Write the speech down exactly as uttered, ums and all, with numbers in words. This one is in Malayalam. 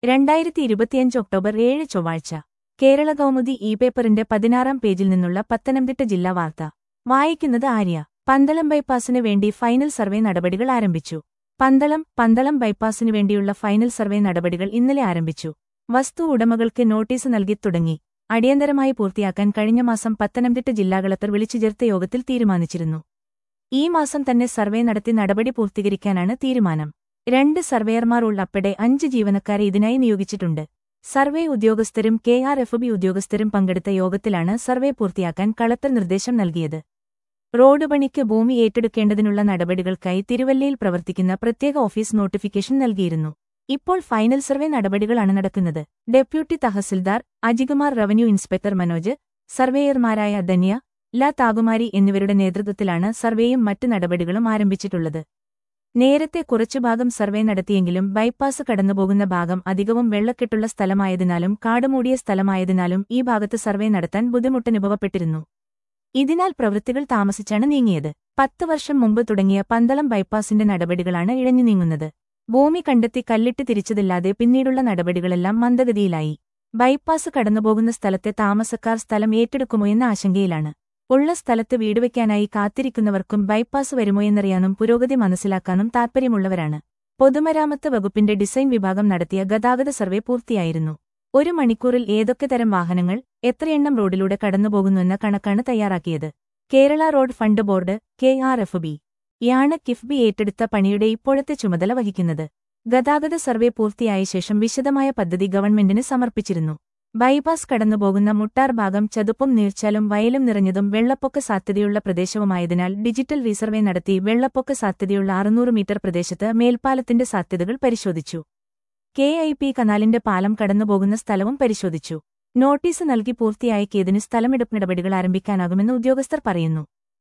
രണ്ടായിരത്തി ഇരുപത്തിയഞ്ച് ഒക്ടോബർ ഏഴ് ചൊവ്വാഴ്ച കേരള കൗമുദി ഇ പേപ്പറിന്റെ പതിനാറാം പേജിൽ നിന്നുള്ള പത്തനംതിട്ട ജില്ലാ വാർത്ത വായിക്കുന്നത് ആര്യ. പന്തളം ബൈപ്പാസിനു വേണ്ടി ഫൈനൽ സർവേ നടപടികൾ ആരംഭിച്ചു. പന്തളം പന്തളം ബൈപ്പാസിനു വേണ്ടിയുള്ള ഫൈനൽ സർവേ നടപടികൾ ഇന്നലെ ആരംഭിച്ചു. വസ്തു ഉടമകൾക്ക് നോട്ടീസ് നൽകി തുടങ്ങി. അടിയന്തരമായി പൂർത്തിയാക്കാൻ കഴിഞ്ഞ മാസം പത്തനംതിട്ട ജില്ലാ കളക്ടർ വിളിച്ചു ചേർത്ത യോഗത്തിൽ തീരുമാനിച്ചിരുന്നു. ഈ മാസം തന്നെ സർവേ നടത്തി നടപടി പൂർത്തീകരിക്കാനാണ് തീരുമാനം. രണ്ട് സർവേയർമാർ ഉൾപ്പെടെ അഞ്ച് ജീവനക്കാരെ ഇതിനായി നിയോഗിച്ചിട്ടുണ്ട്. സർവേ ഉദ്യോഗസ്ഥരും കെ ആർ എഫ് ബി ഉദ്യോഗസ്ഥരും പങ്കെടുത്ത യോഗത്തിലാണ് സർവേ പൂർത്തിയാക്കാൻ കളക്ടർ നിർദ്ദേശം നൽകിയത്. റോഡ് പണിക്ക് ഭൂമി ഏറ്റെടുക്കേണ്ടതിനുള്ള നടപടികൾക്കായി തിരുവല്ലയിൽ പ്രവർത്തിക്കുന്ന പ്രത്യേക ഓഫീസ് നോട്ടിഫിക്കേഷൻ നൽകിയിരുന്നു. ഇപ്പോൾ ഫൈനൽ സർവേ നടപടികളാണ് നടക്കുന്നത്. Deputy tahsildar Ajikumar, revenue inspector Manoj, സർവേയർമാരായ ധന്യ, ല താകുമാരി എന്നിവരുടെ നേതൃത്വത്തിലാണ് സർവേയും മറ്റ് നടപടികളും ആരംഭിച്ചിട്ടുള്ളത്. നേരത്തെ കുറച്ചു ഭാഗം സർവേ നടത്തിയെങ്കിലും ബൈപ്പാസ് കടന്നുപോകുന്ന ഭാഗം അധികവും വെള്ളക്കെട്ടുള്ള സ്ഥലമായതിനാലും കാടുമൂടിയ സ്ഥലമായതിനാലും ഈ ഭാഗത്ത് സർവേ നടത്താൻ ബുദ്ധിമുട്ടനുഭവപ്പെട്ടിരുന്നു. ഇതിനാൽ പ്രവൃത്തികൾ താമസിച്ചാണ് നീങ്ങിയത്. പത്ത് വർഷം മുമ്പ് തുടങ്ങിയ പന്തളം ബൈപ്പാസിന്റെ നടപടികളാണ് ഇഴഞ്ഞു നീങ്ങുന്നത്. ഭൂമി കണ്ടെത്തി കല്ലിട്ട് തിരിച്ചതില്ലാതെ പിന്നീടുള്ള നടപടികളെല്ലാം മന്ദഗതിയിലായി. ബൈപ്പാസ് കടന്നുപോകുന്ന സ്ഥലത്തെ താമസക്കാർ സ്ഥലം ഏറ്റെടുക്കുമോ എന്ന ആശങ്കയിലാണ്. ഉള്ള സ്ഥലത്ത് വീടുവയ്ക്കാനായി കാത്തിരിക്കുന്നവർക്കും ബൈപ്പാസ് വരുമോയെന്നറിയാനും പുരോഗതി മനസ്സിലാക്കാനും താൽപ്പര്യമുള്ളവരാണ്. പൊതുമരാമത്ത് വകുപ്പിന്റെ ഡിസൈൻ വിഭാഗം നടത്തിയ ഗതാഗത സർവേ പൂർത്തിയായിരുന്നു. ഒരു മണിക്കൂറിൽ ഏതൊക്കെ തരം വാഹനങ്ങൾ എത്രയെണ്ണം റോഡിലൂടെ കടന്നുപോകുന്നുവെന്ന കണക്കാണ് തയ്യാറാക്കിയത്. Kerala road fund board K R F B യാണ് കിഫ്ബി ഏറ്റെടുത്ത പണിയുടെ ഇപ്പോഴത്തെ ചുമതല വഹിക്കുന്നത്. ഗതാഗത സർവേ പൂർത്തിയായ ശേഷം വിശദമായ പദ്ധതി ഗവൺമെന്റിന് സമർപ്പിച്ചിരുന്നു. ബൈപ്പാസ് കടന്നുപോകുന്ന മുട്ടാർ ഭാഗം ചതുപ്പും നീർച്ചാലും വയലും നിറഞ്ഞതും വെള്ളപ്പൊക്ക സാധ്യതയുള്ള പ്രദേശവുമായതിനാൽ ഡിജിറ്റൽ റീസർവേ നടത്തി വെള്ളപ്പൊക്ക സാധ്യതയുള്ള അറുന്നൂറ് മീറ്റർ പ്രദേശത്ത് മേൽപ്പാലത്തിന്റെ സാധ്യതകൾ പരിശോധിച്ചു. കെ ഐ പി കനാലിന്റെ പാലം കടന്നുപോകുന്ന സ്ഥലവും പരിശോധിച്ചു. നോട്ടീസ് നൽകി പൂർത്തിയാക്കിയതിന് സ്ഥലമെടുപ്പ് നടപടികൾ ആരംഭിക്കാനാകുമെന്ന് ഉദ്യോഗസ്ഥർ പറയുന്നു.